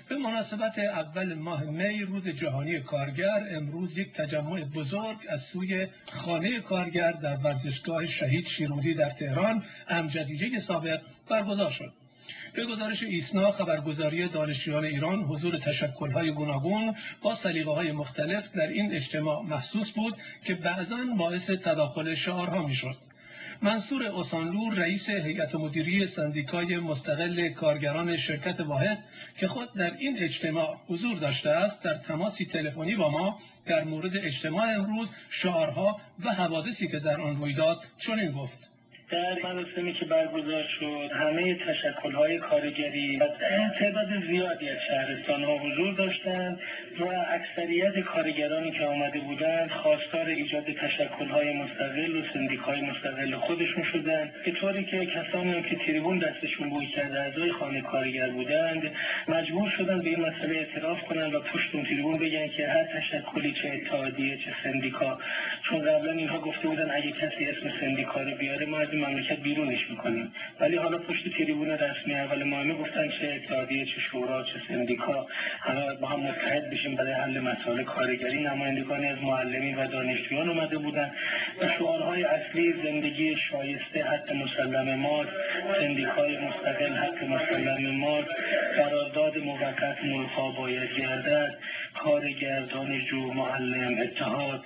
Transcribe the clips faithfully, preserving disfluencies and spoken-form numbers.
به مناسبت اول ماه می روز جهانی کارگر، امروز یک تجمع بزرگ از سوی خانه کارگر در ورزشگاه شهید شیرودی در تهران امجدیه سابق برگزار شد. به گزارش ایسنا، خبرگزاری دانشجویان ایران، حضور تشکل‌های گوناگون با سلیقه‌های مختلف در این اجتماع محسوس بود که بعضاً باعث تداخل شعارها می‌شد. منصور اوسانلو، رئیس هیئت مدیره سندیکای مستقل کارگران شرکت واحد که خود در این اجتماع حضور داشته است، در تماسی تلفنی با ما در مورد اجتماع امروز، شعارها و حوادثی که در آن روی داد چنین گفت: در مراسمی که برگزار شد، همه تشکل‌های کارگری از تعداد زیادی از شهرستان‌ها حضور داشتند و اکثریت کارگرانی که آمده بودند خواستار ایجاد تشکل‌های مستقل و سندیکای مستقل خودشون شدند، به طوری که کسانی که تریبون دستشون بود که از اعضای خانه کارگر بودند مجبور شدند به این مسئله اعتراف کنند و پشت اون تریبون بگن که هر تشکلی، چه اتحادیه چه سندیکا، چون قبلا اینها گفته بودن اگه کسی اسم سندیکا رو بیاره ما از مملکت بیرونش میکنیم، ولی حالا پشت تریبون رسمی اول ماه گفتن چه اتحادیه چه شورا چه سندیکا همه با هم متحد بشیم برای حل مسائل کارگری. نمایندگانی از معلمین و دانشجویان اومده بودن و شعارهای اصلی زندگی شایسته حق مسلم ماست، سندیکای مستقل حق مسلم ماست، قرارداد موقت ملغا باید گردد، کارگر، دانشجو، معلم، اتحاد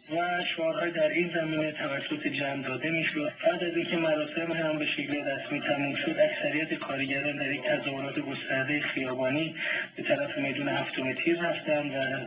و شعارهای در این زمینه توسط جمع داده میشد. بعد از اینکه مراسم هم به شکل رسمی تموم شد، اکثریت کارگران در یک تظاهرات گسترده خیابانی به طرف میدان هفتم تیر رفتند و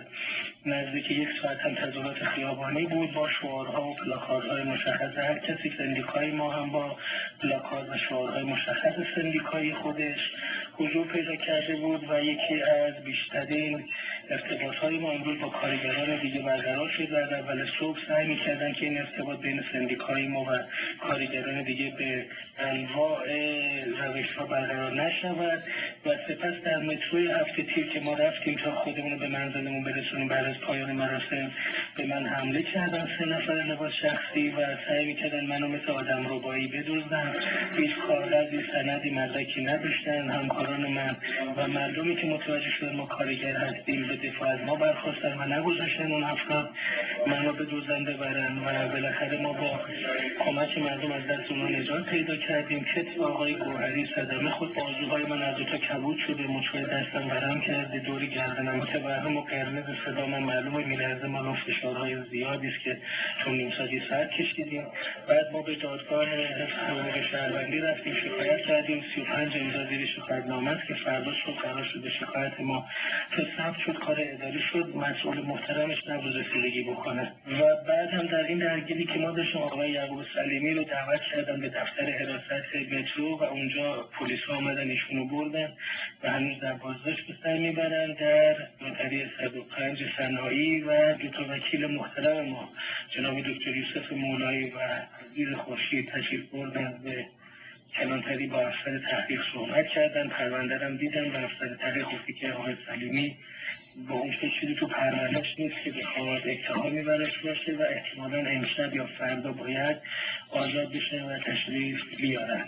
نزدیک یک ساعت هم تظاهرات خیابانی بود با شعارها و پلاکاردهای مشخص. هر کسی سندیکای ما هم با پلاکارد و شعارهای مشخص سندیکای خودش حضور پیدا کرده بود و یکی از بیشترین ارتباطهای ما امروز با کارگران دیگه برقرار شد. در اول صبح سعی می‌کردن که این ارتباط بین سندیکای ما و کارگران دیگه به انواع روش‌ها برقرار نشود و سپس در متروی هفت تیر که ما رفتیم تا خودمون رو به منزلمون برسونیم، بعد از پایان مراسم به من حمله کردن سه نفر لباس شخصی و سعی می‌کردن منو مثل آدم ربایی بدزدن. هیچ کاغذی، سندی، مدرکی نداشتن. همکاران من و مردمی که متوجه شدن ما کارگر هستیم به دفاع از ما برخواستن و نگذاشتن اون افراد منو بدزدن ببرن و بالاخره ما با کمک مردم از دست اونها نجات پیدا کردیم. کتف آقای گوهری صدمه خود، بازوهای من از دوتا کبود شده، مچهای دستم ورم کرده، دور گردنم متورم و قرمز صدا من معلومه میلرزه. ما فشارهای زیادی است که چون نیم ساعتی سر کشیدیم. بعد ما به دادگاه حقوق شهروندی رفتیم، شکایت کردیم. سی و پنج امضا زیر شکایتنامه است که فردا صبح قرار شده شکایت ما که ثبت شد، کار اداری شد، مسئول محترمش نبود رسیدگی بکنه. و بعد هم در این درگیری که ما داشتیم آقای یعقوب سلیمی رو دعوت کردن به دفتر حراست مترو و اونجا پلیس ها آمدن ایشونو بردن و هنوز در بازداشت به سر میبرن. در نوطری صد و پنج صناعی و دو تا وکیل محترم ما جناب دکتر یوسف مولایی و عزیز خورشید تشریف بردن به کلانتری با افسر تحقیق صحبت کردن، پرونده هم دیدن و افسر تحقیق گفتی که آقای سلیمی با اون چیزی تو پروندهش نیست که بخواد اتهامی براش باشه و احتمالاً امشب یا فردا باید آزاد بشه و تشریف بیارن.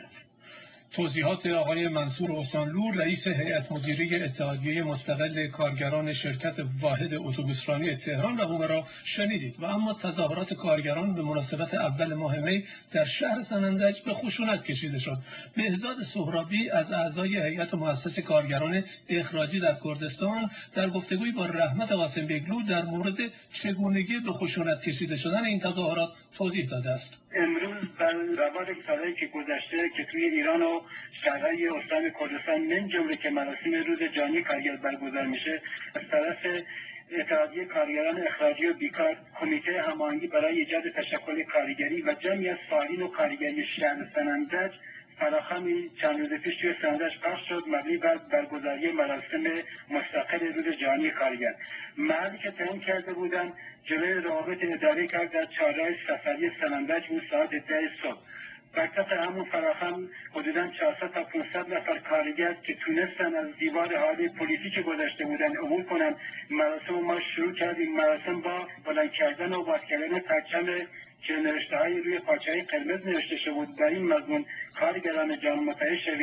توضیحات آقای منصور اوسانلو، رئیس هیئت مدیره اتحادیه مستقل کارگران شرکت واحد اتوبوسرانی تهران و هومه را شنیدید. و اما تظاهرات کارگران به مناسبت اول ماه می در شهر سنندج به خشونت کشیده شد. بهزاد سهرابی از اعضای هیئت مؤسس کارگران اخراجی در کردستان در گفتگوی با رحمت قاسم بیگلو در مورد چگونگی به خشونت کشیده شدن این تظاهرات توضیح داده است. امروز در روال سالهایی که گذشته که توی ایران و شهرهای استان کردستان من جمله که مراسم روز جهانی کارگر برگزار میشه، از طرف اتحادیه کارگران اخراجی و بیکار کمیته هماهنگی برای ایجاد تشکل کارگری و جمعی از فعالین و کارگری شهر سنندج فراخوان چند روز پیش توی سنندج پخش شد مبنی بر برگزاری مراسم مستقل روز جهانی کارگر. محلی که تعیین کرده بودند جلوی روابط اداری کار در چهارراه سفری سنندج بود ساعت ده صبح. برکت همون فراخوان حدوداً چهارصد تا پانصد نفر کارگر که تونستن از دیوار حالی پلیسی که گذاشته بودن عبور کنن. مراسم ما شروع کردیم. مراسم با بلند کردن و باز کردن پرچم که نوشته های روی پارچه‌های قرمز نوشته شده بود در این مضمون کارگران جان متحد شوید،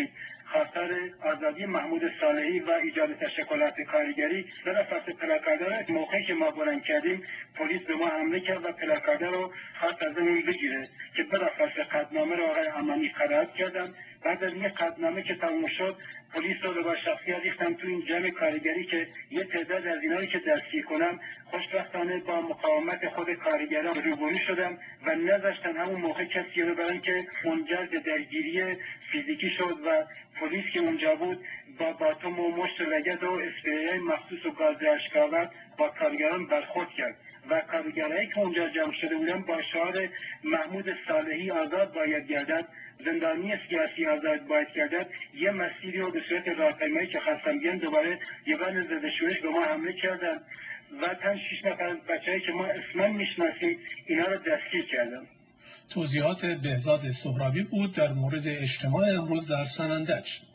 خاطر آزادی محمود صالحی و ایجاد تشکلات کارگری بلافاصله پلاکارد رو موقعی که ما بلند کردیم پلیس به ما حمله کرد و پلاکارد رو خواست ازمون بگیره که بلافاصله قطعنامه رو آقای امانی قرائت کردن. بعد از این قطعنامه که تموم شد پلیس رو با شخصیت ریختن تو این جمع کارگری که یه تعداد از اینا رو که دستگیر کنن خوشبختانه با مقاومت خود کارگران روبرو شدن و نذاشتن همون موقع کسی رو برن که منجر به درگیری فیزیکی شد و پلیس که اونجا بود با باتوم و مشت لگد و اسپری مخصوص و گاز اشک‌آور با کارگران برخورد کرد و کارگرایی که اونجا جمع شده بودن با شعار محمود صالحی آزاد باید گردد، زندانی سیاسی آزاد باید گردد، یه مسیری رو به صورت راهپیمایی که خواستن بیان دوباره یگان ضد شورش به ما حمله کردن و تن شش نفر بچه‌ای که ما اسما میشناسیم اینا رو دستگیر کردن. توضیحات بهزاد سهرابی بود در مورد اجتماع امروز در سنندج.